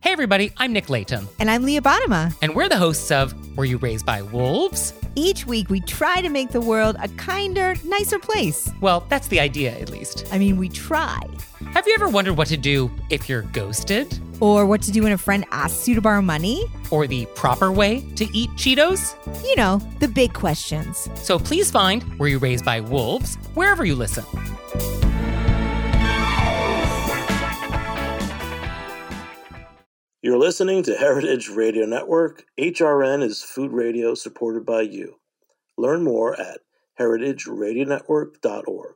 Hey everybody, I'm Nick Layton. And I'm Leah Bottima. And we're the hosts of Were You Raised by Wolves? Each week we try to make the world a kinder, nicer place. Well, that's the idea, at least. I mean, we try. Have you ever wondered what to do if you're ghosted? Or what to do when a friend asks you to borrow money? Or the proper way to eat Cheetos? You know, the big questions. So please find Were You Raised by Wolves wherever you listen. You're listening to Heritage Radio Network. HRN is food radio supported by you. Learn more at heritageradionetwork.org.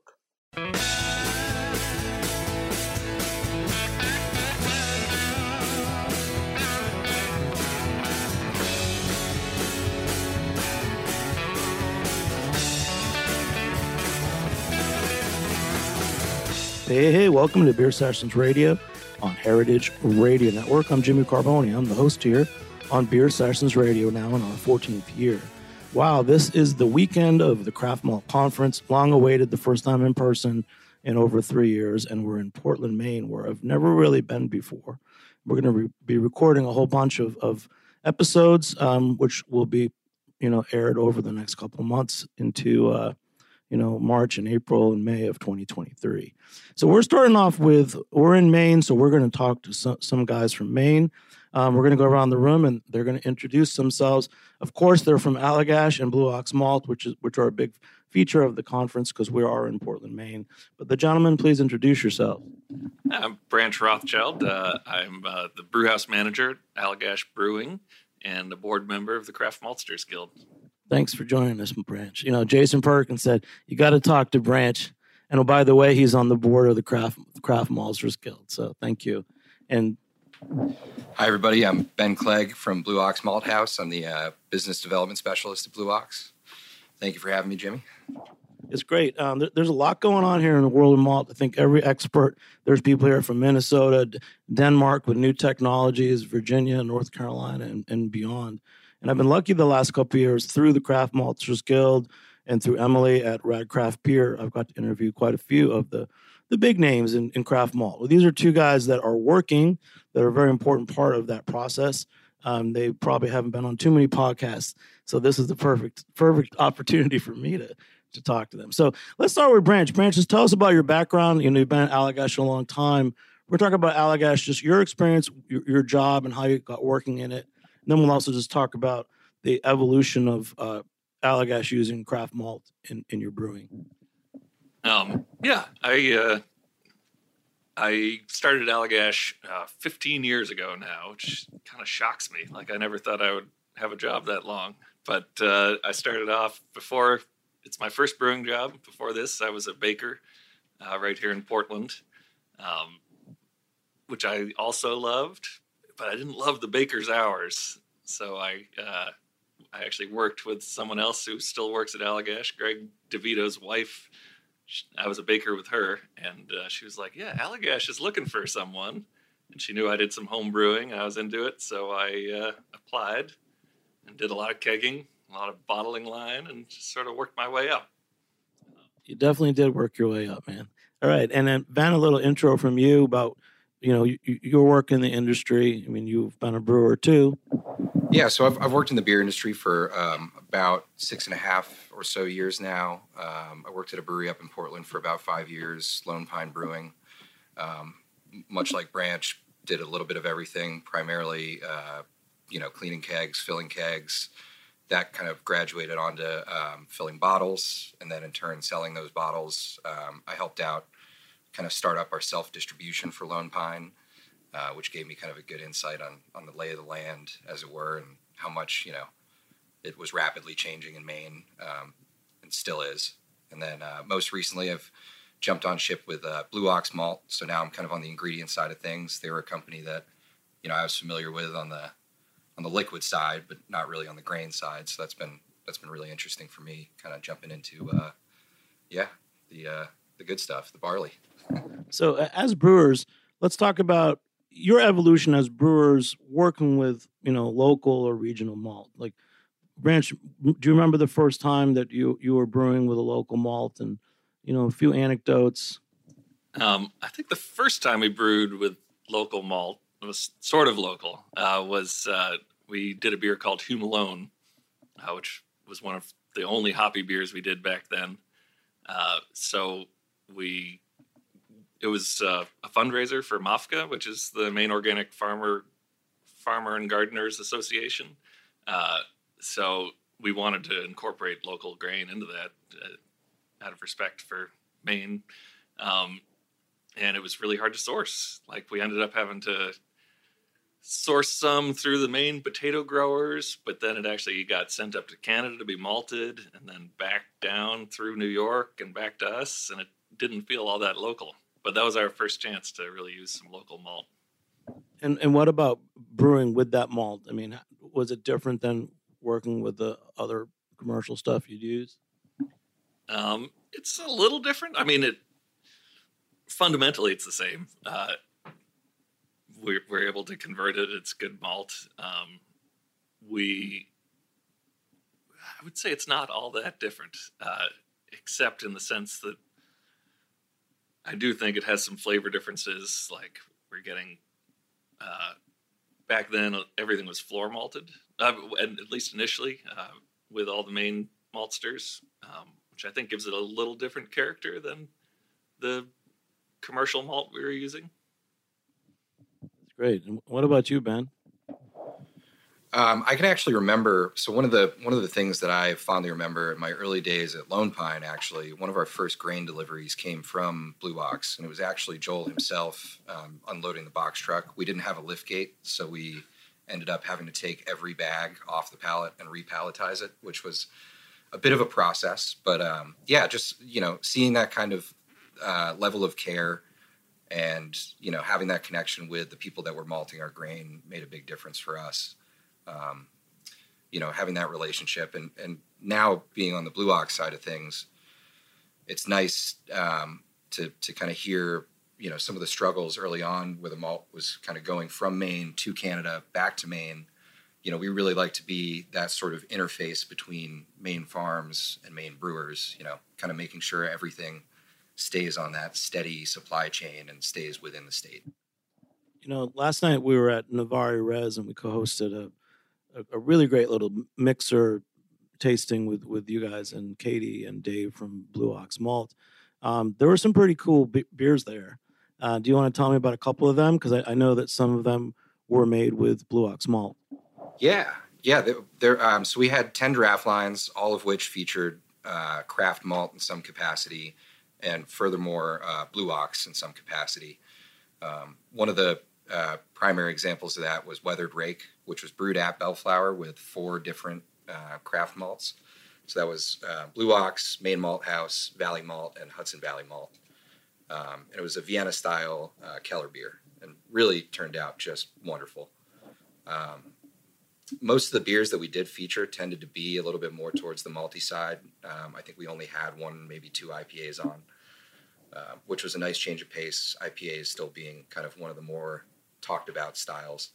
Hey, welcome to Beer Sessions Radio on Heritage Radio Network. I'm Jimmy Carboni. I'm the host here on Beer Sessions Radio now in our 14th year. Wow, this is the weekend of the Craft Malt Conference, long awaited, the first time in person in over 3 years, and we're in Portland, Maine, where I've never really been before. We're going to be recording a whole bunch of episodes, which will be, aired over the next couple of months into March and April and May of 2023. So we're starting off we're in Maine, so we're going to talk to some guys from Maine. We're going to go around the room and they're going to introduce themselves. Of course, they're from Allagash and Blue Ox Malt, which are a big feature of the conference because we are in Portland, Maine. But the gentlemen, please introduce yourself. I'm Branch Rothschild. I'm the brewhouse manager at Allagash Brewing and a board member of the Craft Maltsters Guild. Thanks for joining us, Branch. Jason Perkins said, you got to talk to Branch. And by the way, he's on the board of the Craft Maltsters Guild. So thank you. And hi, everybody. I'm Ben Clegg from Blue Ox Malt House. I'm the business development specialist at Blue Ox. Thank you for having me, Jimmy. It's great. There's a lot going on here in the world of malt. I think every expert, there's people here from Minnesota, Denmark with new technologies, Virginia, North Carolina, and beyond. And I've been lucky the last couple of years through the Craft Maltsters Guild and through Emily at Rad Craft Beer. I've got to interview quite a few of the big names in craft malt. Well, these are two guys that are working, that are a very important part of that process. They probably haven't been on too many podcasts, so this is the perfect opportunity for me to talk to them. So let's start with Branch. Branch, just tell us about your background. You've been at Allagash a long time. We're talking about Allagash, just your experience, your job, and how you got working in it. And then we'll also just talk about the evolution of Allagash using craft malt in your brewing. I started Allagash 15 years ago now, which kind of shocks me. Like, I never thought I would have a job that long. But I started off it's my first brewing job. Before this, I was a baker right here in Portland, which I also loved, but I didn't love the baker's hours. So I actually worked with someone else who still works at Allagash, Greg DeVito's wife. I was a baker with her, and she was like, yeah, Allagash is looking for someone. And she knew I did some home brewing. I was into it, so I applied and did a lot of kegging, a lot of bottling line, and just sort of worked my way up. You definitely did work your way up, man. All right, and then, Van, a little intro from you about, your work in the industry. I mean, you've been a brewer, too. Yeah, so I've worked in the beer industry for about 6.5 or so years now. I worked at a brewery up in Portland for about 5 years, Lone Pine Brewing. Much like Branch, did a little bit of everything, primarily, cleaning kegs, filling kegs. That kind of graduated onto filling bottles, and then in turn selling those bottles. I helped out kind of start up our self-distribution for Lone Pine, which gave me kind of a good insight on the lay of the land, as it were, and how much, it was rapidly changing in Maine, and still is. And then most recently, I've jumped on ship with Blue Ox Malt, so now I'm kind of on the ingredient side of things. They were a company that, I was familiar with on the liquid side, but not really on the grain side. So that's been really interesting for me, kind of jumping into, the good stuff, the barley. So as brewers, let's talk about your evolution as brewers working with, local or regional malt. Like, Branch, do you remember the first time that you were brewing with a local malt, and, a few anecdotes? I think the first time we brewed with local malt was sort of local was we did a beer called Hume Alone, which was one of the only hoppy beers we did back then. So it was a fundraiser for MAFCA, which is the Maine Organic Farmer and Gardeners Association. So we wanted to incorporate local grain into that out of respect for Maine. And it was really hard to source. Like, we ended up having to source some through the Maine potato growers, but then it actually got sent up to Canada to be malted and then back down through New York and back to us. And it didn't feel all that local, but that was our first chance to really use some local malt. And what about brewing with that malt? I mean, was it different than working with the other commercial stuff you'd use? It's a little different. I mean, fundamentally it's the same. We're able to convert it. It's good malt. I would say it's not all that different, except in the sense that I do think it has some flavor differences. Like, we're getting, back then everything was floor malted, and at least initially, with all the Maine maltsters, which I think gives it a little different character than the commercial malt we were using. That's great. And what about you, Ben? I can actually remember. So one of the things that I fondly remember in my early days at Lone Pine, actually, one of our first grain deliveries came from Blue Box, and it was actually Joel himself unloading the box truck. We didn't have a lift gate, so we ended up having to take every bag off the pallet and repalletize it, which was a bit of a process. But just seeing that kind of level of care and having that connection with the people that were malting our grain made a big difference for us. Having that relationship and now being on the Blue Ox side of things, it's nice to kind of hear, some of the struggles early on where the malt was kind of going from Maine to Canada, back to Maine. We really like to be that sort of interface between Maine farms and Maine brewers, kind of making sure everything stays on that steady supply chain and stays within the state. Last night we were at Navari Res and we co-hosted a really great little mixer tasting with you guys and Katie and Dave from Blue Ox Malt. There were some pretty cool beers there. Do you want to tell me about a couple of them? Because I know that some of them were made with Blue Ox Malt. Yeah. So we had 10 draft lines, all of which featured craft malt in some capacity, and furthermore, Blue Ox in some capacity. One of the primary examples of that was Weathered Rake, which was brewed at Bellflower with 4 different craft malts. So that was Blue Ox, Maine Malt House, Valley Malt, and Hudson Valley Malt. And it was a Vienna-style Keller beer, and really turned out just wonderful. Most of the beers that we did feature tended to be a little bit more towards the malty side. I think we only had 1, maybe 2 IPAs on, which was a nice change of pace. IPAs still being kind of one of the more talked about styles.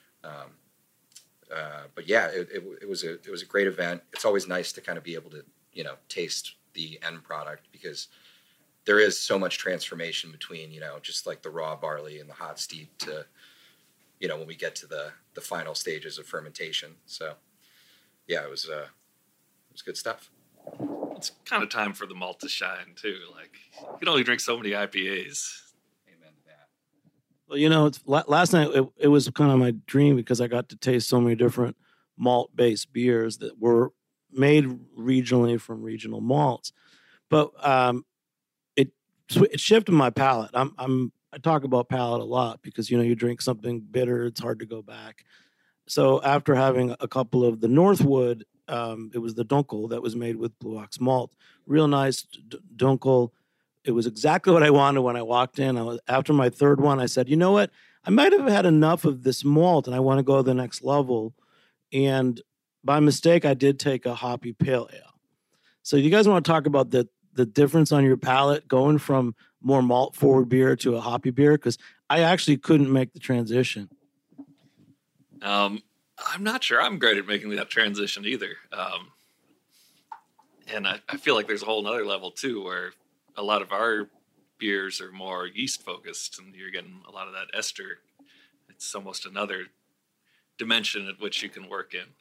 But yeah, it was a great event. It's always nice to kind of be able to, taste the end product, because there is so much transformation between, just like the raw barley and the hot steep to, when we get to the final stages of fermentation. So yeah, it was good stuff. It's kind of time for the malt to shine too. Like, you can only drink so many IPAs. Amen to that. Well, last night it was kind of my dream, because I got to taste so many different malt-based beers that were made regionally from regional malts. But it shifted my palate. I talk about palate a lot because, you drink something bitter, it's hard to go back. So after having a couple of the Northwood, it was the Dunkel that was made with Blue Ox Malt. Real nice Dunkel. It was exactly what I wanted when I walked in. After my third one, I said, you know what? I might have had enough of this malt and I want to go to the next level. And by mistake, I did take a hoppy pale ale. So you guys want to talk about the difference on your palate going from more malt forward beer to a hoppy beer? Because I actually couldn't make the transition. I'm not sure I'm great at making that transition either. And I feel like there's a whole nother level too, where a lot of our beers are more yeast focused and you're getting a lot of that ester. it's almost another dimension at which you can work in.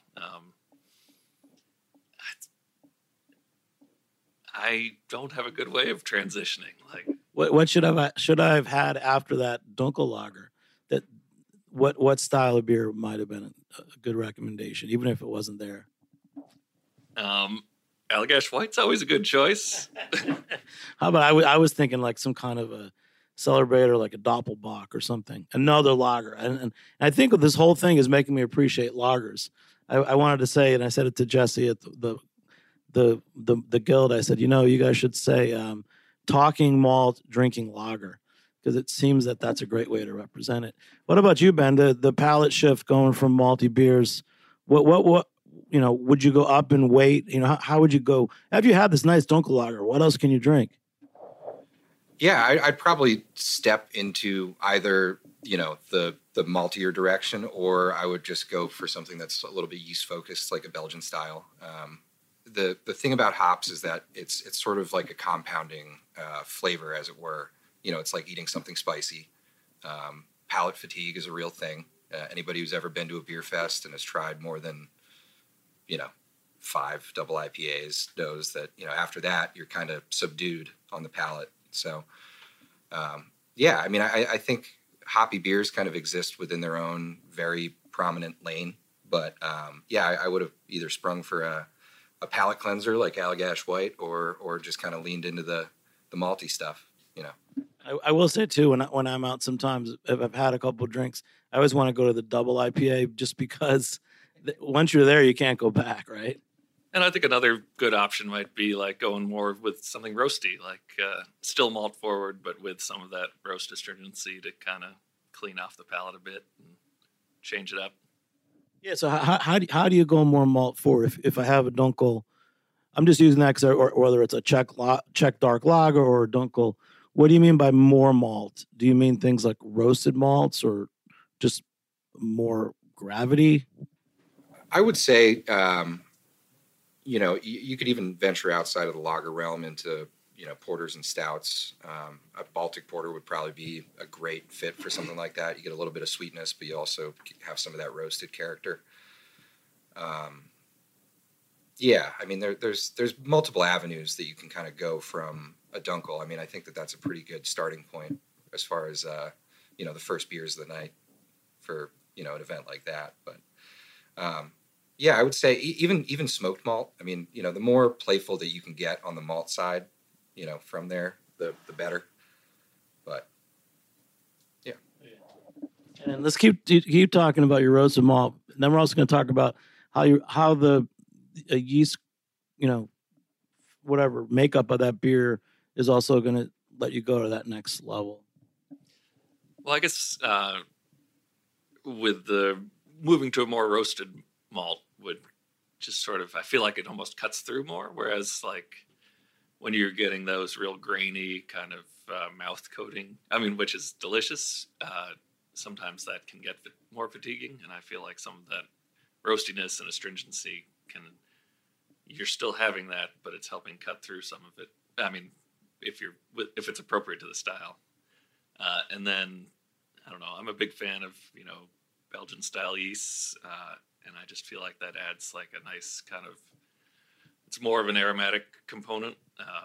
I don't have a good way of transitioning. Like, What should I have had after that Dunkel Lager? That what style of beer might have been a good recommendation, even if it wasn't there? Allagash White's always a good choice. How about I was thinking like some kind of a celebrator, like a Doppelbock or something, another lager. And I think this whole thing is making me appreciate lagers. I wanted to say, and I said it to Jesse at the guild. I said, you guys should say talking malt, drinking lager, because it seems that that's a great way to represent it. What about you, Ben? The palate shift going from malty beers. What would you go up in weight? How would you go after you had this nice Dunkel Lager? What else can you drink? Yeah, I'd probably step into either, the maltier direction, or I would just go for something that's a little bit yeast focused, like a Belgian style. The thing about hops is that it's sort of like a compounding flavor, as it were. It's like eating something spicy. Palate fatigue is a real thing. Anybody who's ever been to a beer fest and has tried more than 5 double IPAs knows that after that you're kind of subdued on the palate. So I think hoppy beers kind of exist within their own very prominent lane. But I would have either sprung for a palate cleanser like Allagash White, or just kind of leaned into the malty stuff. I will say too, when I'm out, sometimes if I've had a couple of drinks, I always want to go to the double IPA, just because once you're there, you can't go back, right? And I think another good option might be like going more with something roasty, like still malt forward, but with some of that roast astringency to kind of clean off the palate a bit and change it up. Yeah. So how do you go more malt forward? If I have a Dunkel, I'm just using that or whether it's a Czech dark lager or a Dunkel. What do you mean by more malt? Do you mean things like roasted malts or just more gravity? I would say, you could even venture outside of the lager realm into, porters and stouts. A Baltic porter would probably be a great fit for something like that. You get a little bit of sweetness, but you also have some of that roasted character. There's multiple avenues that you can kind of go from a Dunkel. I mean, I think that's a pretty good starting point as far as, the first beers of the night for, an event like that. But, I would say even smoked malt. I mean, the more playful that you can get on the malt side, from there, the better. But yeah. And let's keep talking about your roasted malt. And then we're also going to talk about how the yeast, whatever makeup of that beer is also going to let you go to that next level. Well, I guess with the moving to a more roasted malt would just sort of, I feel like it almost cuts through more. Whereas like when you're getting those real grainy kind of mouth coating, which is delicious, sometimes that can get more fatiguing. And I feel like some of that roastiness and astringency you're still having that, but it's helping cut through some of it. I mean, if it's appropriate to the style. And then, I don't know, I'm a big fan of, Belgian style yeasts. And I just feel like that adds like a nice kind of, it's more of an aromatic component.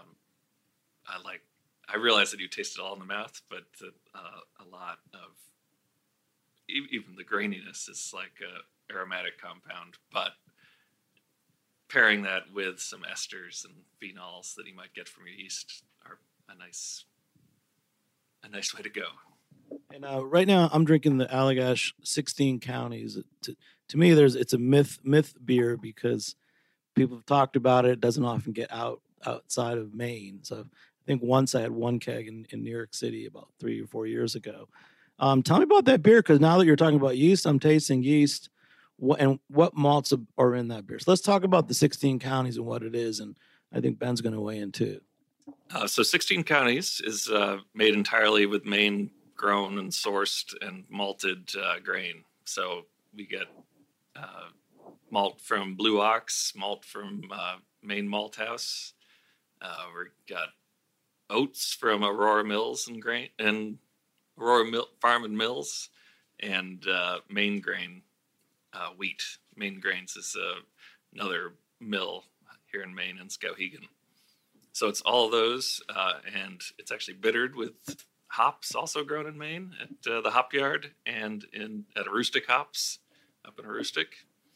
I realize that you taste it all in the mouth, but a lot of, even the graininess is like a aromatic compound, but pairing that with some esters and phenols that you might get from your yeast are a nice way to go. And right now, I'm drinking the Allagash 16 Counties. To me, it's a myth beer because people have talked about it. It doesn't often get outside of Maine. So I think once I had one keg in New York City about 3 or 4 years ago. Tell me about that beer, because now that you're talking about yeast, I'm tasting yeast. What malts are in that beer? So let's talk about the 16 Counties and what it is. And I think Ben's going to weigh in too. So 16 Counties is made entirely with Maine grown and sourced and malted grain. So we get malt from Blue Ox, malt from Maine Malt House. We got oats from Aurora Mills and Farm and Mills, and Maine Grain wheat. Maine Grains is another mill here in Maine in Skowhegan. So it's all of those, and it's actually bittered with hops also grown in Maine at the Hop Yard and at Aroostook Hops up in Aroostook.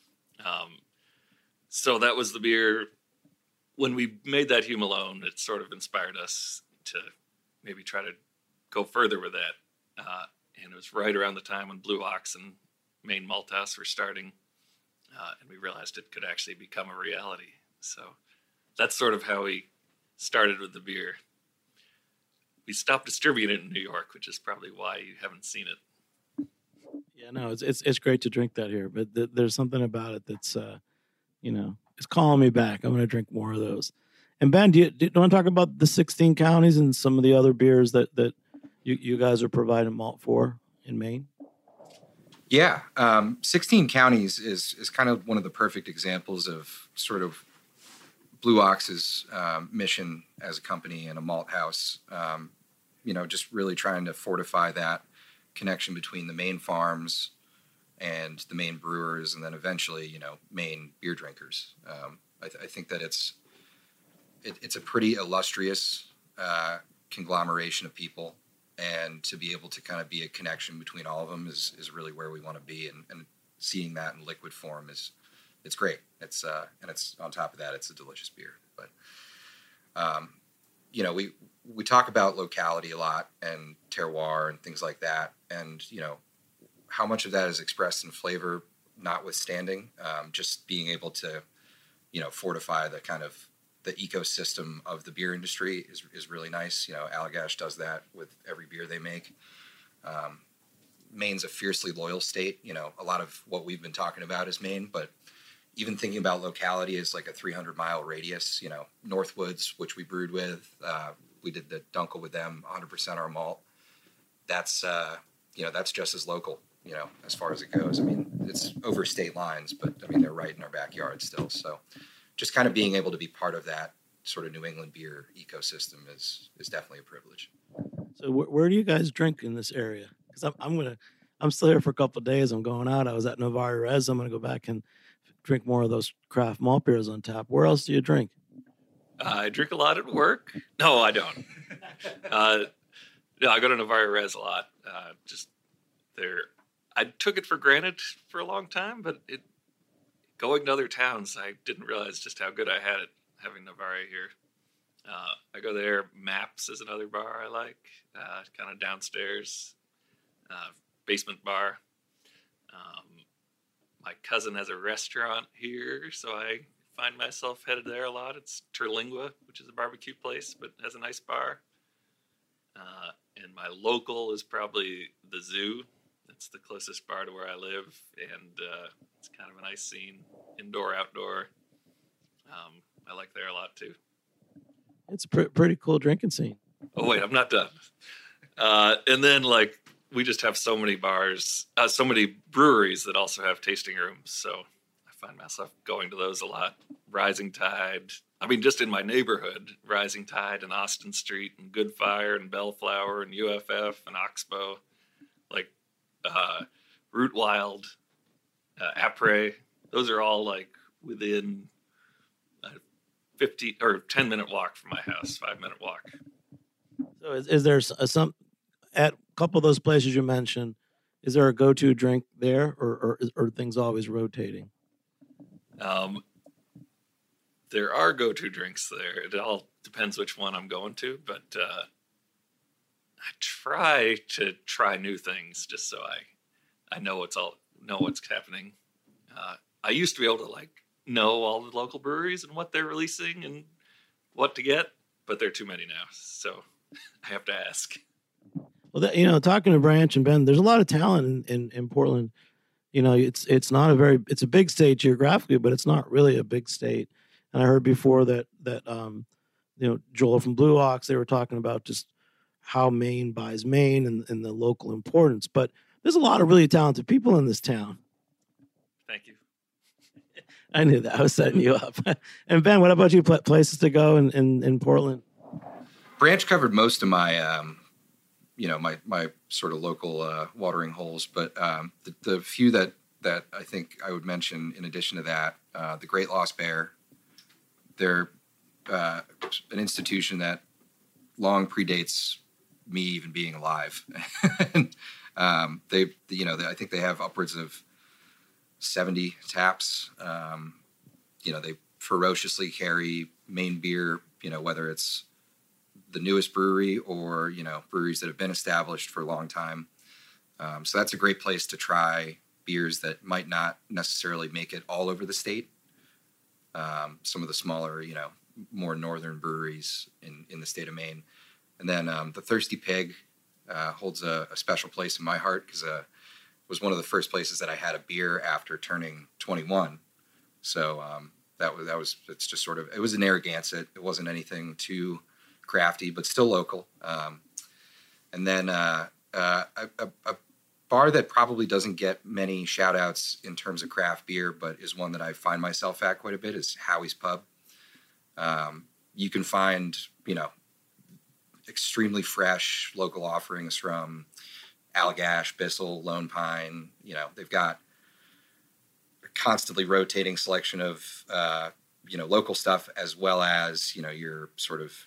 So that was the beer. When we made that Hugh Malone, it sort of inspired us to maybe try to go further with that. And it was right around the time when Blue Ox and Maine Malthouse were starting, and we realized it could actually become a reality. So that's sort of how we started with the beer. We stopped distributing it in New York, which is probably why you haven't seen it. Yeah, no, it's great to drink that here, but there's something about it that's, it's calling me back. I'm going to drink more of those. And Ben, do you want to talk about the 16 counties and some of the other beers that you guys are providing malt for in Maine? Yeah, 16 counties is kind of one of the perfect examples of sort of Blue Ox's mission as a company and a malt house. Just really trying to fortify that connection between the Maine farms and the Maine brewers, and then eventually, Maine beer drinkers. I think that it's a pretty illustrious conglomeration of people, and to be able to kind of be a connection between all of them is really where we want to be, and seeing that in liquid form it's great. It's and it's on top of that, it's a delicious beer. But we talk about locality a lot and terroir and things like that, and how much of that is expressed in flavor, notwithstanding, just being able to fortify the kind of the ecosystem of the beer industry is really nice. Allagash does that with every beer they make. Maine's a fiercely loyal state. A lot of what we've been talking about is Maine, but even thinking about locality is like a 300-mile radius. Northwoods, which we brewed with, we did the Dunkel with them, 100% our malt. That's just as local, as far as it goes. I mean, it's over state lines, but I mean, they're right in our backyard still. So just kind of being able to be part of that sort of New England beer ecosystem is definitely a privilege. So where do you guys drink in this area? Because I'm still here for a couple of days. I'm going out. I was at Novari Res. I'm going to go back and drink more of those craft malt beers on tap. Where else do you drink? I drink a lot at work. No, I don't. I go to Novari Res a lot. I took it for granted for a long time, but going to other towns, I didn't realize just how good I had it having Novari here. I go there. Maps is another bar I like, kind of downstairs, basement bar. My cousin has a restaurant here, so I find myself headed there a lot. It's Terlingua, which is a barbecue place, but has a nice bar. And my local is probably the Zoo. It's the closest bar to where I live, and it's kind of a nice scene, indoor, outdoor. I like there a lot, too. It's a pretty cool drinking scene. Oh, wait, I'm not done. And then, we just have so many bars, so many breweries that also have tasting rooms. So I find myself going to those a lot. Rising Tide. I mean, just in my neighborhood, Rising Tide and Austin Street and Good Fire and Bellflower and UFF and Oxbow, Root Wild, Apres. Those are all within 50 or 10-minute walk from my house, 5-minute walk. So is there some at a couple of those places you mentioned? Is there a go-to drink there, or are things always rotating? There are go-to drinks there. It all depends which one I'm going to, but I try to try new things just so I know what's happening. I used to be able to know all the local breweries and what they're releasing and what to get, but there are too many now, so I have to ask. Well, talking to Branch and Ben, there's a lot of talent in Portland. It's not it's a big state geographically, but it's not really a big state. And I heard before that Joel from Blue Ox, they were talking about just how Maine buys Maine and the local importance. But there's a lot of really talented people in this town. Thank you. I knew that. I was setting you up. And Ben, what about you? Places to go in Portland? Branch covered most of my my sort of local watering holes. But the few that I think I would mention in addition to that, the Great Lost Bear, they're an institution that long predates me even being alive. And, I think they have upwards of 70 taps. They ferociously carry Maine beer, whether it's the newest brewery or, breweries that have been established for a long time. So that's a great place to try beers that might not necessarily make it all over the state. Some of the smaller, more northern breweries in the state of Maine. And then the Thirsty Pig holds a special place in my heart because it was one of the first places that I had a beer after turning 21. So it's just sort of, it was a Narragansett. It wasn't anything too crafty, but still local. And then a bar that probably doesn't get many shout outs in terms of craft beer, but is one that I find myself at quite a bit, is Howie's Pub. You can find, extremely fresh local offerings from Allagash, Bissell, Lone Pine. They've got a constantly rotating selection of, local stuff as well as, your sort of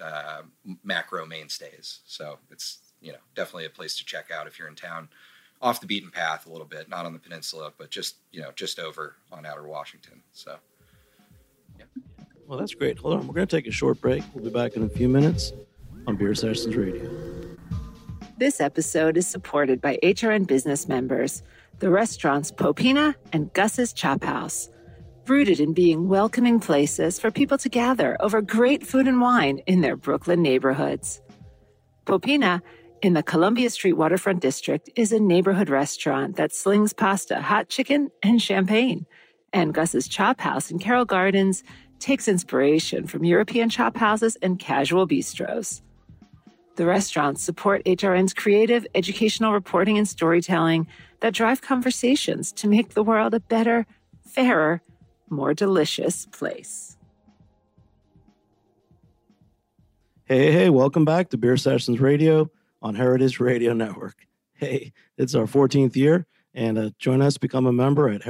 macro mainstays. So it's, definitely a place to check out if you're in town, off the beaten path a little bit, not on the peninsula, but just over on outer Washington. So, yeah. Well, that's great. Hold on. We're going to take a short break. We'll be back in a few minutes on Beer Sessions Radio. This episode is supported by HRN Business members, the restaurants Popina and Gus's Chop House, rooted in being welcoming places for people to gather over great food and wine in their Brooklyn neighborhoods. Popina, in the Columbia Street Waterfront District, is a neighborhood restaurant that slings pasta, hot chicken, and champagne. And Gus's Chop House in Carroll Gardens takes inspiration from European chop houses and casual bistros. The restaurants support HRN's creative, educational reporting and storytelling that drive conversations to make the world a better, fairer, more delicious place. Hey, welcome back to Beer Sessions Radio on Heritage Radio Network. Hey, it's our 14th year, and join us, become a member at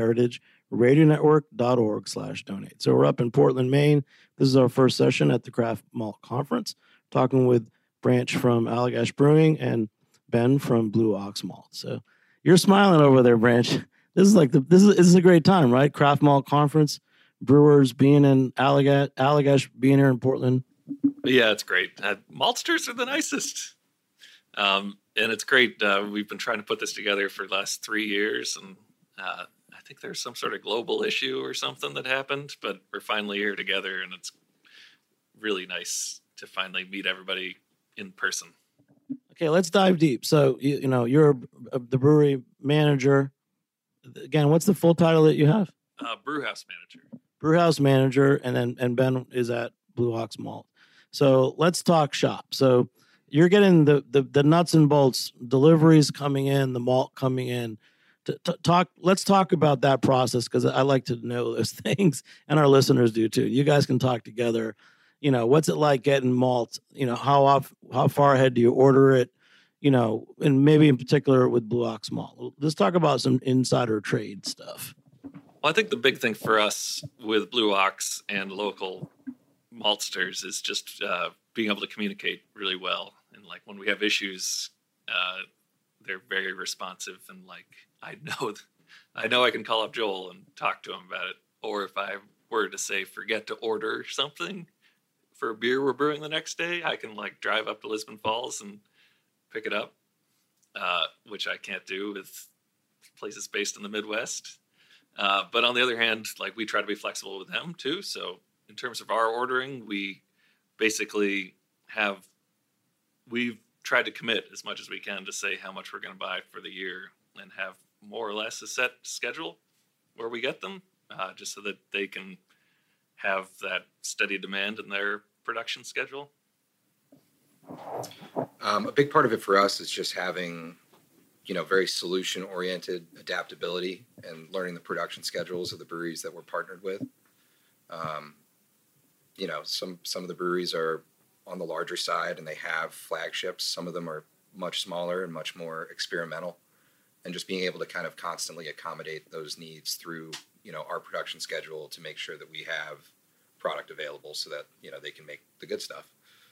heritageradionetwork.org/donate. So we're up in Portland, Maine. This is our first session at the Craft Malt Conference, talking with Branch from Allagash Brewing and Ben from Blue Ox Malt. So you're smiling over there, Branch. This is a great time, right? Craft Malt Conference, brewers being in Allagash being here in Portland. Yeah, it's great. Maltsters are the nicest. And it's great. We've been trying to put this together for the last 3 years, and I think there's some sort of global issue or something that happened, but we're finally here together, and it's really nice to finally meet everybody in person. Okay, let's dive deep. So, you're the brewery manager. Again, what's the full title that you have? Brewhouse manager. Brewhouse manager, and Ben is at Blue Ox Malt. So let's talk shop. So you're getting the nuts and bolts, deliveries coming in, the malt coming in. Let's talk about that process, because I like to know those things, and our listeners do too. You guys can talk together. What's it like getting malt? How far ahead do you order it? And maybe in particular with Blue Ox Malt. Let's talk about some insider trade stuff. Well, I think the big thing for us with Blue Ox and local maltsters is just being able to communicate really well. And like when we have issues, they're very responsive, and like I know I can call up Joel and talk to him about it. Or if I were to say forget to order something for a beer we're brewing the next day, I can like drive up to Lisbon Falls and pick it up, which I can't do with places based in the Midwest. But on the other hand, like we try to be flexible with them too. So in terms of our ordering, we basically we've tried to commit as much as we can to say how much we're going to buy for the year, and have more or less a set schedule where we get them, just so that they can have that steady demand in their production schedule. A big part of it for us is just having, very solution-oriented adaptability and learning the production schedules of the breweries that we're partnered with. Some of the breweries are on the larger side and they have flagships. Some of them are, much smaller and much more experimental, and just being able to kind of constantly accommodate those needs through, our production schedule to make sure that we have product available so that, they can make the good stuff.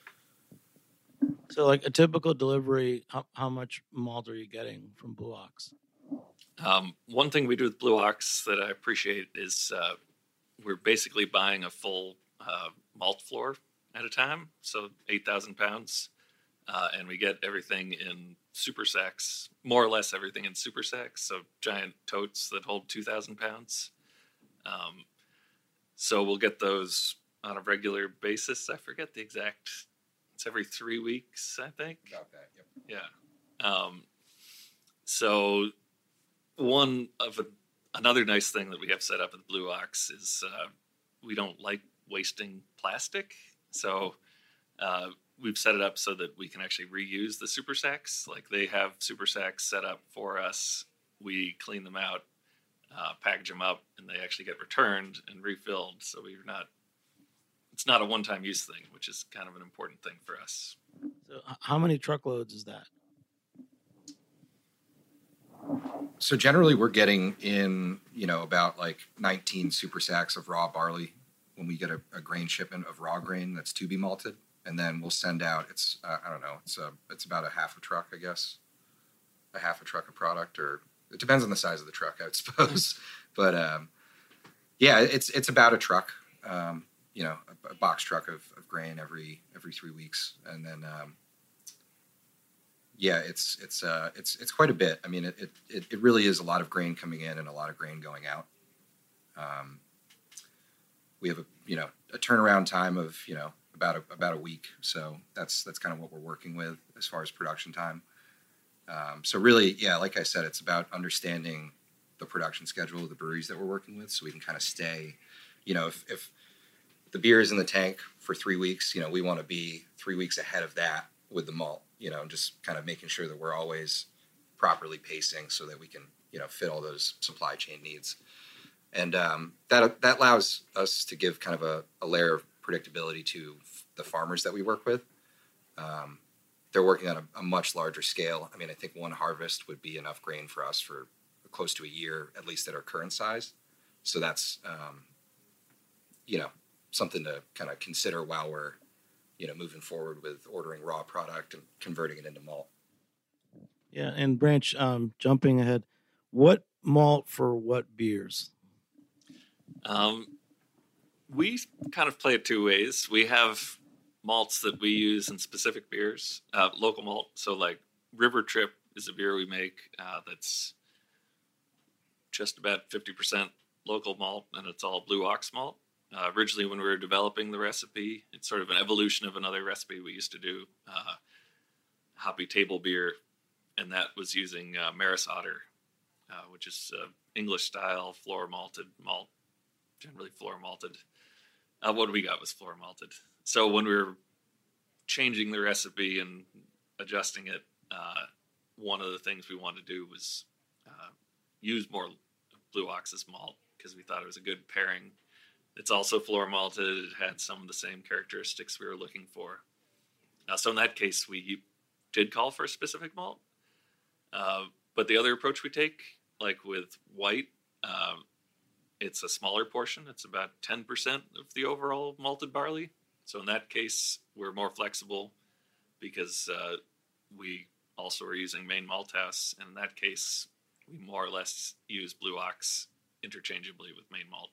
So, like a typical delivery, how much malt are you getting from Blue Ox? One thing we do with Blue Ox that I appreciate is we're basically buying a full malt floor at a time, so 8,000 pounds, and we get everything in super sacks, more or less everything in super sacks, so giant totes that hold 2,000 pounds. So we'll get those on a regular basis. I forget the exact, it's every 3 weeks, I think. About that, yep. Yeah. So another nice thing that we have set up at Blue Ox is we don't like wasting plastic. So we've set it up so that we can actually reuse the super sacks. Like they have super sacks set up for us. We clean them out, package them up, and they actually get returned and refilled. So it's not a one-time use thing, which is kind of an important thing for us. So how many truckloads is that? So generally we're getting in, about like 19 super sacks of raw barley when we get a grain shipment of raw grain that's to be malted. And then we'll send out, it's about a half a truck, I guess. A half a truck of product, or it depends on the size of the truck, I would suppose. But yeah, it's about a truck, a box truck of grain every 3 weeks. And then, yeah, it's quite a bit. I mean, it really is a lot of grain coming in and a lot of grain going out. We have a turnaround time of, about a week. So that's kind of what we're working with as far as production time. So really, yeah, like I said, it's about understanding the production schedule of the breweries that we're working with, so we can kind of stay, if the beer is in the tank for 3 weeks, we want to be 3 weeks ahead of that with the malt, just kind of making sure that we're always properly pacing so that we can, fit all those supply chain needs. And that allows us to give kind of a layer of predictability to the farmers that we work with. They're working on a much larger scale. I mean, I think one harvest would be enough grain for us for close to a year, at least at our current size. So that's, something to kind of consider while we're, moving forward with ordering raw product and converting it into malt. Yeah, and Branch, jumping ahead, what malt for what beers? We kind of play it two ways. We have malts that we use in specific beers, local malt. So like River Trip is a beer we make that's just about 50% local malt, and it's all Blue Ox malt. Originally, when we were developing the recipe, it's sort of an evolution of another recipe we used to do, hoppy table beer, and that was using Maris Otter, which is English style floor malted malt, generally floor malted. What we got was floor malted. So when we were changing the recipe and adjusting it, one of the things we wanted to do was use more Blue Ox's malt because we thought it was a good pairing. It's also floor malted. It had some of the same characteristics we were looking for. So in that case, we did call for a specific malt. But the other approach we take, like with white, it's a smaller portion. It's about 10% of the overall malted barley. So in that case, we're more flexible because we also are using Maine Malt House. And in that case, we more or less use Blue Ox interchangeably with Maine Malt.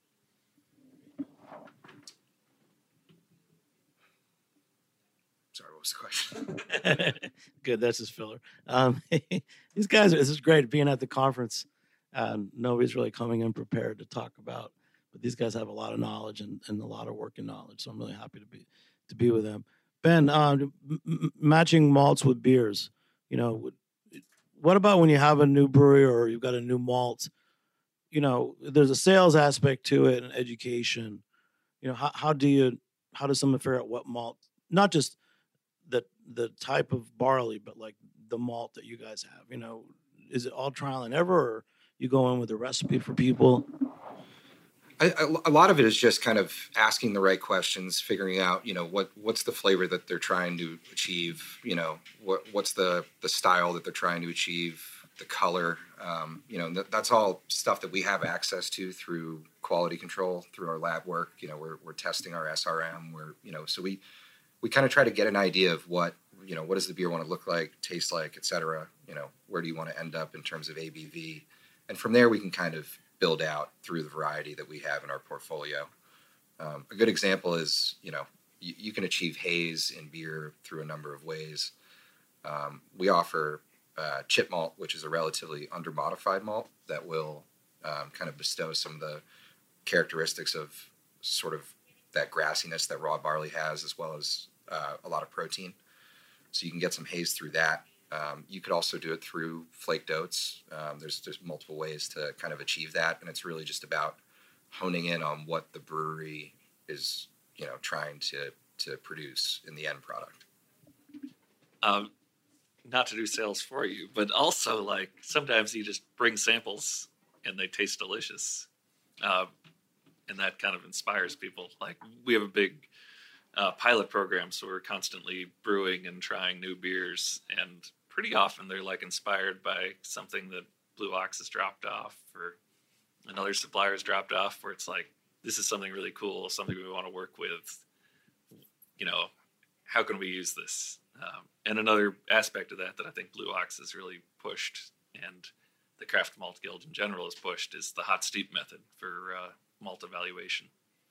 Sorry, what was the question? Good, that's his filler. These guys, this is great being at the conference. Nobody's really coming in prepared to talk about, but these guys have a lot of knowledge and a lot of working knowledge. So I'm really happy to be with them. Ben, matching malts with beers. What about when you have a new brewery or you've got a new malt? There's a sales aspect to it and education. How does someone figure out what malt? Not just the type of barley, but like the malt that you guys have. Is it all trial and error, or you go in with a recipe for people? A lot of it is just kind of asking the right questions, figuring out, what's the flavor that they're trying to achieve, what's the style that they're trying to achieve, the color, that's all stuff that we have access to through quality control, through our lab work. We're testing our SRM. So we kind of try to get an idea of what does the beer want to look like, taste like, et cetera. Where do you want to end up in terms of ABV? And from there, we can kind of build out through the variety that we have in our portfolio. A good example is, you can achieve haze in beer through a number of ways. We offer chip malt, which is a relatively under-modified malt that will kind of bestow some of the characteristics of sort of that grassiness that raw barley has, as well as a lot of protein. So you can get some haze through that. You could also do it through flaked oats. There's multiple ways to kind of achieve that, and it's really just about honing in on what the brewery is, trying to produce in the end product. Not to do sales for you, but also like sometimes you just bring samples and they taste delicious, and that kind of inspires people. Like we have a big pilot program, so we're constantly brewing and trying new beers, and pretty often they're like inspired by something that Blue Ox has dropped off or another supplier's dropped off, where it's like, this is something really cool, something we want to work with. How can we use this? And another aspect of that I think Blue Ox has really pushed, and the Craft Malt Guild in general has pushed, is the hot steep method for malt evaluation.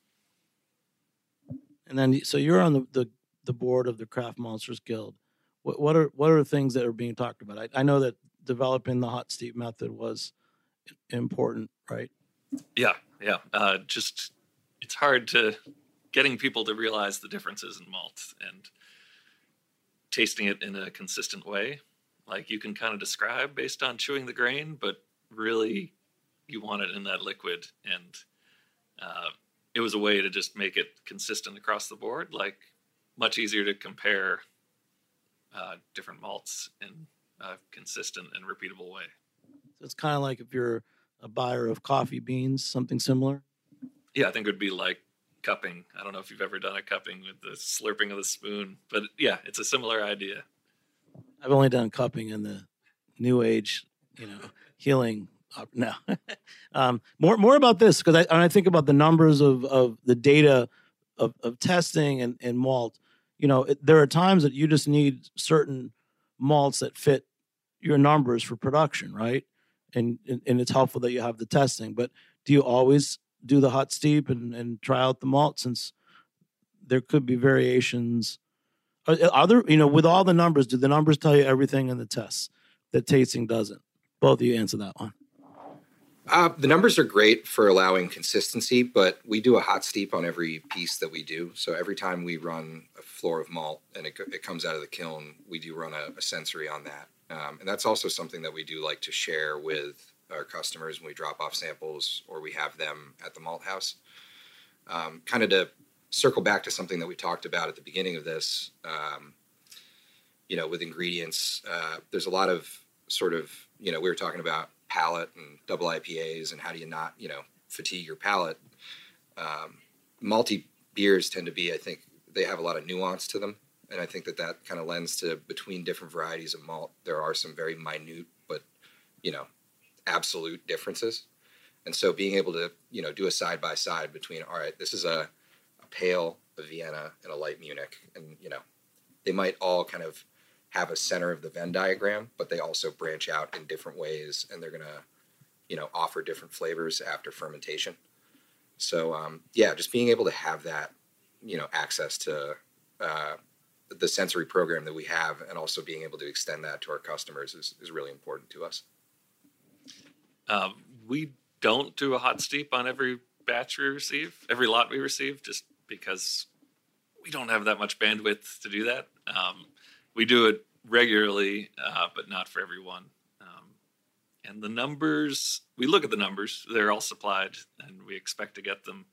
And then, so you're on the board of the Craft Maltsters Guild. What are the things that are being talked about? I know that developing the hot steep method was important, right? Yeah. Just it's hard to getting people to realize the differences in malt and tasting it in a consistent way. Like you can kind of describe based on chewing the grain, but really you want it in that liquid. And it was a way to just make it consistent across the board, like much easier to compare different malts in a consistent and repeatable way. So it's kind of like if you're a buyer of coffee beans, something similar? Yeah, I think it would be like cupping. I don't know if you've ever done a cupping with the slurping of the spoon, but yeah, it's a similar idea. I've only done cupping in the new age, healing. No. More about this, because I think about the numbers of the data of testing and malt. There are times that you just need certain malts that fit your numbers for production, right? And it's helpful that you have the testing. But do you always do the hot steep and try out the malt, since there could be variations? Are there, with all the numbers, do the numbers tell you everything in the tests that tasting doesn't? Both of you answer that one. The numbers are great for allowing consistency, but we do a hot steep on every piece that we do. So every time we run a floor of malt and it comes out of the kiln, we do run a sensory on that. And that's also something that we do like to share with our customers when we drop off samples or we have them at the malt house. Kind of to circle back to something that we talked about at the beginning of this, with ingredients, there's a lot of sort of, we were talking about palate and double IPAs and how do you not, fatigue your palate. Malty beers tend to be, I think, they have a lot of nuance to them. And I think that kind of lends to between different varieties of malt, there are some very minute, but, absolute differences. And so being able to, do a side-by-side between, all right, this is a pale, a Vienna, and a light Munich. And, they might all kind of have a center of the Venn diagram, but they also branch out in different ways, and they're going to, offer different flavors after fermentation. So, just being able to have that, access to the sensory program that we have, and also being able to extend that to our customers is really important to us. We don't do a hot steep on every batch we receive, every lot we receive, just because we don't have that much bandwidth to do that. We do it regularly, but not for everyone. And the numbers, we look at the numbers, they're all supplied and we expect to get them.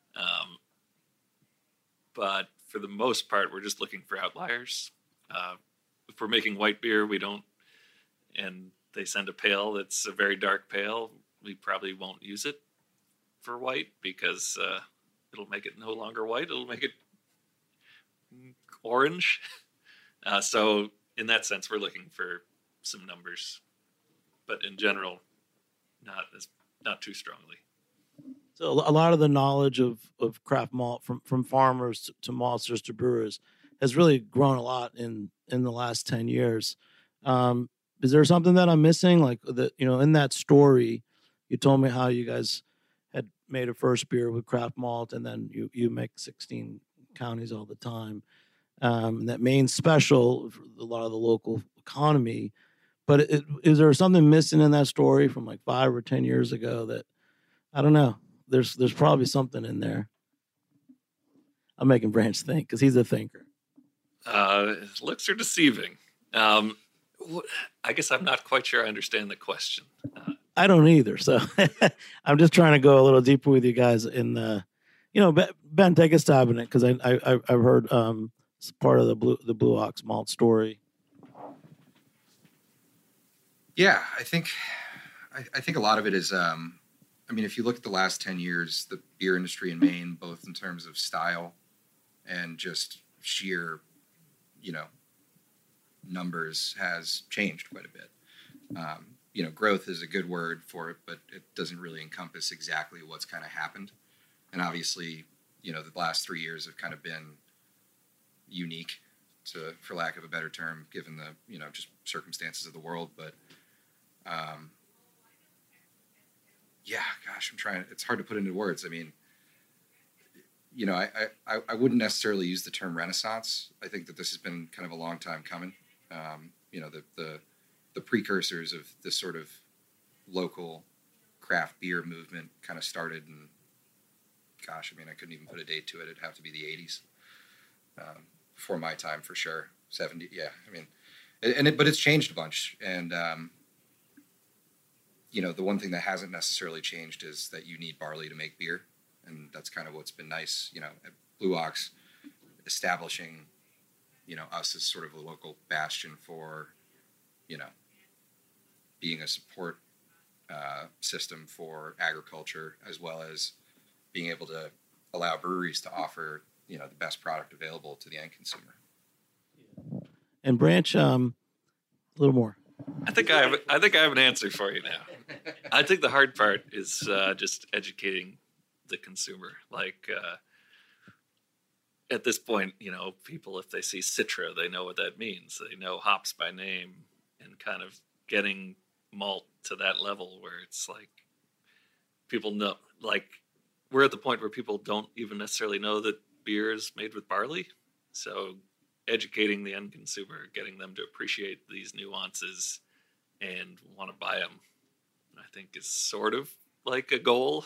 But for the most part, we're just looking for outliers. If we're making white beer, we don't, and they send a pale that's a very dark pale, we probably won't use it. for white because it'll make it no longer white. It'll make it orange. So in that sense, we're looking for some numbers, but in general, not too strongly. So a lot of the knowledge of craft malt from farmers to maltsters to brewers has really grown a lot in the last 10 years. Is there something that I'm missing? Like that, in that story, you told me how you guys had made a first beer with craft malt, and then you make 16 counties all the time. And that Maine special for a lot of the local economy. But is there something missing in that story from like 5 or 10 years ago that, I don't know, there's probably something in there. I'm making Branch think because he's a thinker. Looks are deceiving. I guess I'm not quite sure I understand the question. I don't either. So I'm just trying to go a little deeper with you guys in Ben, take a stab in it because I've heard it's part of the Blue Ox malt story. Yeah, I think a lot of it is, if you look at the last 10 years, the beer industry in Maine, both in terms of style and just sheer, numbers, has changed quite a bit. Growth is a good word for it, but it doesn't really encompass exactly what's kind of happened. And obviously, the last 3 years have kind of been unique, for lack of a better term, given the, just circumstances of the world. But it's hard to put into words. I wouldn't necessarily use the term renaissance. I think that this has been kind of a long time coming. The precursors of this sort of local craft beer movement kind of started in, I couldn't even put a date to it. It'd have to be the 80s. Before my time, for sure. 70, yeah. But it's changed a bunch. And, the one thing that hasn't necessarily changed is that you need barley to make beer. And that's kind of what's been nice, at Blue Ox, establishing, us as sort of a local bastion for, being a support system for agriculture, as well as being able to allow breweries to offer, the best product available to the end consumer. And Branch, a little more. I think I have an answer for you now. I think the hard part is just educating the consumer. Like at this point, people, if they see Citra, they know what that means. They know hops by name, and kind of getting malt to that level where it's like people know, like we're at the point where people don't even necessarily know that beer is made with barley. So educating the end consumer, getting them to appreciate these nuances and want to buy them, I think is sort of like a goal.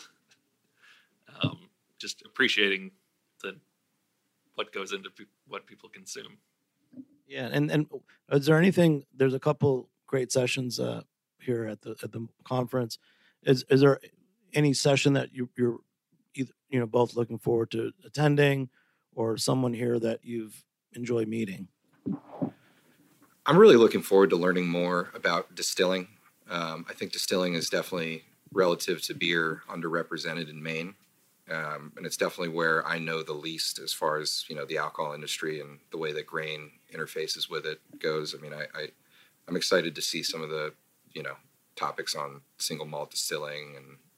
Just appreciating what goes into what people consume. Yeah, and is there anything? There's a couple great sessions here at the conference. Is there any session that you're either, both looking forward to attending, or someone here that you've enjoyed meeting? I'm really looking forward to learning more about distilling. I think distilling is definitely, relative to beer, underrepresented in Maine. And it's definitely where I know the least as far as, the alcohol industry and the way that grain interfaces with it goes. I'm excited to see some of the, topics on single malt distilling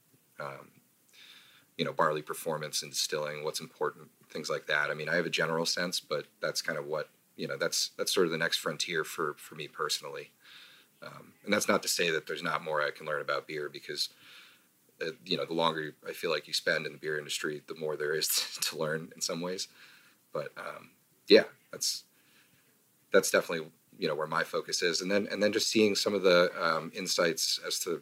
and, barley performance in distilling, what's important, things like that. I have a general sense, but that's kind of what, that's sort of the next frontier for me personally. And that's not to say that there's not more I can learn about beer, because the longer I feel like you spend in the beer industry, the more there is to learn in some ways. But that's definitely where my focus is, and then just seeing some of the insights as to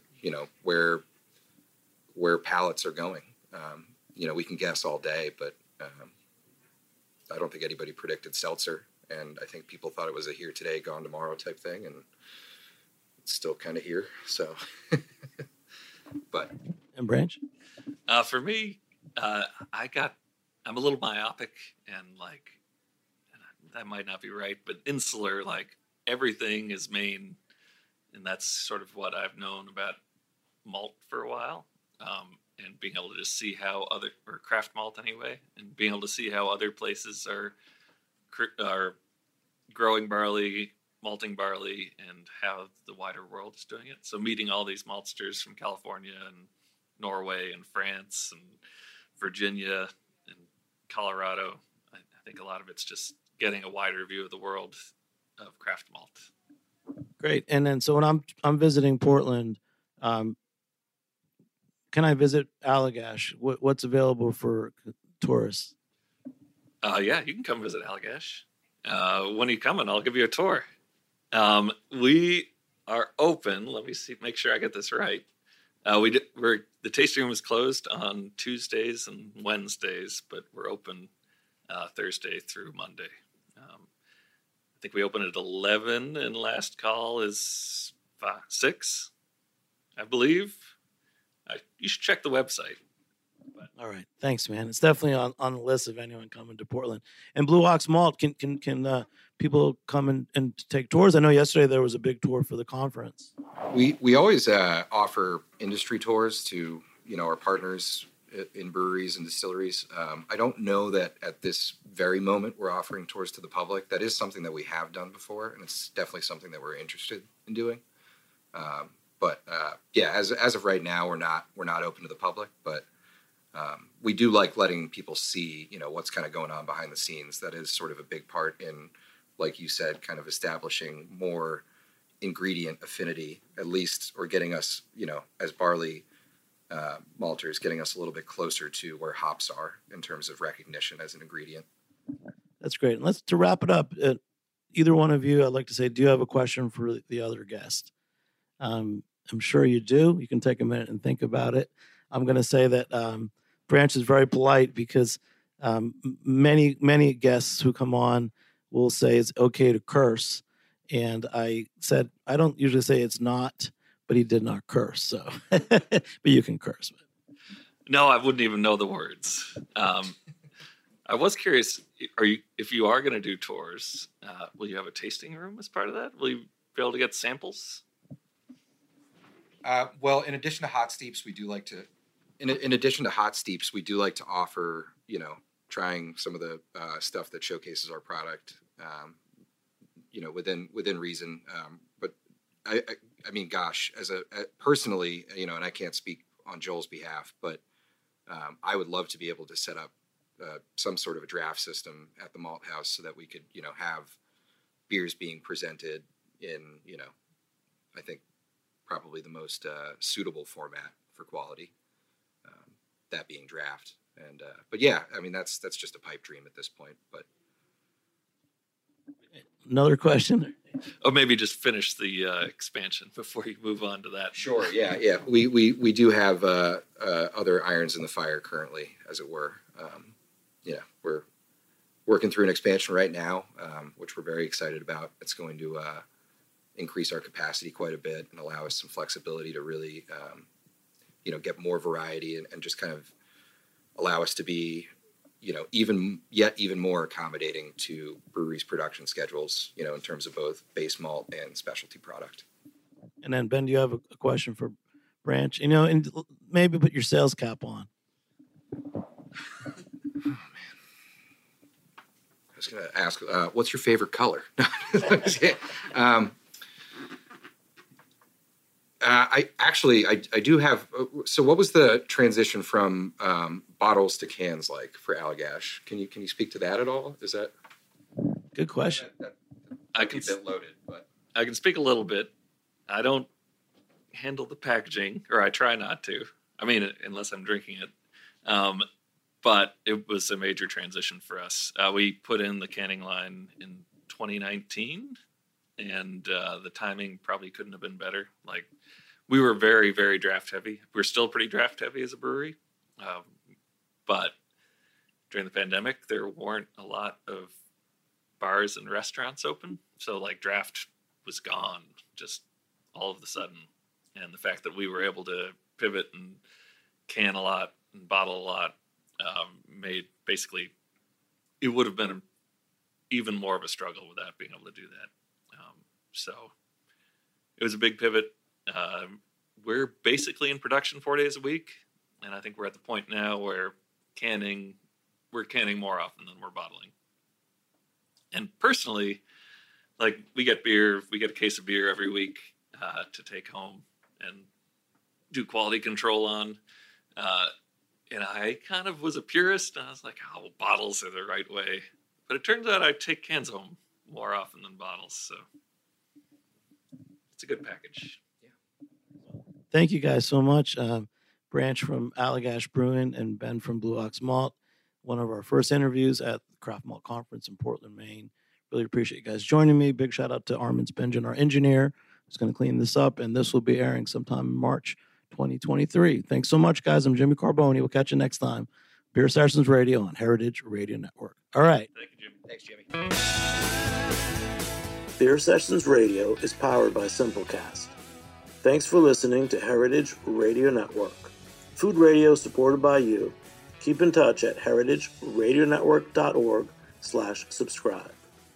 where palates are going. We can guess all day, but I don't think anybody predicted seltzer, and I think people thought it was a here today, gone tomorrow type thing, and it's still kind of here. So, but. And Branch? For me, I'm a little myopic, and that might not be right, but insular, like everything is Maine, and that's sort of what I've known about malt for a while. And being able to just see how or craft malt anyway, and being able to see how other places are growing barley, malting barley, and how the wider world is doing it. So meeting all these maltsters from California and Norway and France and Virginia and Colorado, I think a lot of it's just getting a wider view of the world of craft malt. Great. And then, so when I'm visiting Portland, can I visit Allagash? What's available for tourists? Yeah, you can come visit Allagash. When are you coming? I'll give you a tour. We are open. Let me see, make sure I get this right. The tasting room is closed on Tuesdays and Wednesdays, but we're open Thursday through Monday. I think we open at 11, and last call is 6, I believe. You should check the website. All right, thanks, man. It's definitely on the list of anyone coming to Portland. And Blue Ox Malt, can people come and take tours? I know yesterday there was a big tour for the conference. We always offer industry tours to our partners in breweries and distilleries. I don't know that at this very moment we're offering tours to the public. That is something that we have done before, and it's definitely something that we're interested in doing. But as of right now, we're not open to the public, but we do like letting people see, what's kind of going on behind the scenes. That is sort of a big part in, like you said, kind of establishing more ingredient affinity, at least, or getting us, as barley malters, getting us a little bit closer to where hops are in terms of recognition as an ingredient. That's great. And to wrap it up, either one of you, I'd like to say, do you have a question for the other guest? I'm sure you do. You can take a minute and think about it. I'm going to say that Branch is very polite because many guests who come on will say it's okay to curse. And I said, I don't usually say it's not, but he did not curse. So, but you can curse. No, I wouldn't even know the words. I was curious, if you are going to do tours, will you have a tasting room as part of that? Will you be able to get samples? Well, in addition to hot steeps, we do like to. In addition to hot steeps, we do like to offer, trying some of the stuff that showcases our product, within reason. But I mean, gosh, personally, and I can't speak on Joel's behalf, but I would love to be able to set up some sort of a draft system at the malt house so that we could, have beers being presented in, I think probably the most suitable format for quality. That being draft, but yeah, I mean that's just a pipe dream at this point. But another question, or maybe just finish the expansion before you move on to that. Sure, yeah. We do have other irons in the fire currently, as it were. We're working through an expansion right now, which we're very excited about. It's going to increase our capacity quite a bit and allow us some flexibility to really. Get more variety and just kind of allow us to be, even more accommodating to breweries' production schedules, in terms of both base malt and specialty product. And then, Ben, do you have a question for Branch? And maybe put your sales cap on. Oh, man. I was going to ask, what's your favorite color? I do have. So, what was the transition from bottles to cans like for Allagash? Can you speak to that at all? Is that good question? I can be a bit loaded, but I can speak a little bit. I don't handle the packaging, or I try not to. I mean, unless I'm drinking it. But it was a major transition for us. We put in the canning line in 2019. And the timing probably couldn't have been better. Like, we were very, very draft heavy. We're still pretty draft heavy as a brewery. But during the pandemic, there weren't a lot of bars and restaurants open. So, draft was gone just all of a sudden. And the fact that we were able to pivot and can a lot and bottle a lot made basically, it would have been even more of a struggle without being able to do that. So it was a big pivot. We're basically in production 4 days a week. And I think we're at the point now where we're canning more often than we're bottling. And personally, like we get a case of beer every week to take home and do quality control on. And I kind of was a purist, and I was like, oh, bottles are the right way. But it turns out I take cans home more often than bottles, so it's a good package. Yeah. Thank you guys so much. Branch from Allagash Brewing and Ben from Blue Ox Malt. One of our first interviews at the Craft Malt Conference in Portland, Maine. Really appreciate you guys joining me. Big shout out to Armin Spengen, our engineer, who's going to clean this up, and this will be airing sometime in March 2023. Thanks so much, guys. I'm Jimmy Carboni. We'll catch you next time. Beer Sessions Radio on Heritage Radio Network. All right. Thank you, Jimmy. Thanks, Jimmy. Beer Sessions Radio is powered by Simplecast. Thanks for listening to Heritage Radio Network. Food radio supported by you. Keep in touch at heritageradionetwork.org/subscribe.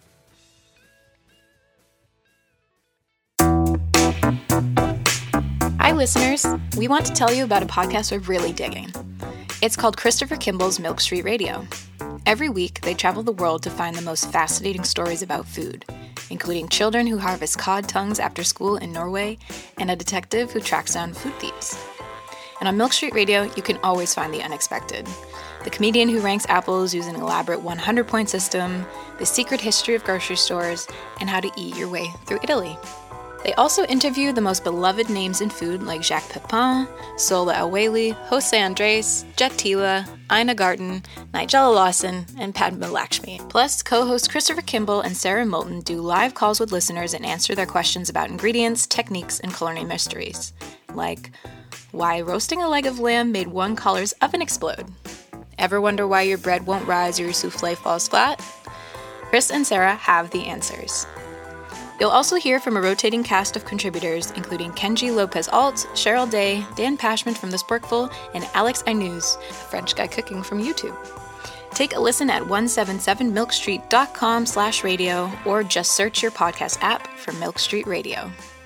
Hi, listeners. We want to tell you about a podcast we're really digging. It's called Christopher Kimball's Milk Street Radio. Every week, they travel the world to find the most fascinating stories about food, including children who harvest cod tongues after school in Norway and a detective who tracks down food thieves. And on Milk Street Radio, you can always find the unexpected. The comedian who ranks apples using an elaborate 100-point system, the secret history of grocery stores, and how to eat your way through Italy. They also interview the most beloved names in food like Jacques Pepin, Sola El-Waylly, Jose Andres, Jet Tila, Ina Garten, Nigella Lawson, and Padma Lakshmi. Plus, co-hosts Christopher Kimball and Sarah Moulton do live calls with listeners and answer their questions about ingredients, techniques, and culinary mysteries. Like, why roasting a leg of lamb made one caller's oven explode? Ever wonder why your bread won't rise or your souffle falls flat? Chris and Sarah have the answers. You'll also hear from a rotating cast of contributors, including Kenji Lopez-Alt, Cheryl Day, Dan Pashman from The Sporkful, and Alex Ainuz, a French guy cooking from YouTube. Take a listen at 177milkstreet.com/radio or just search your podcast app for Milk Street Radio.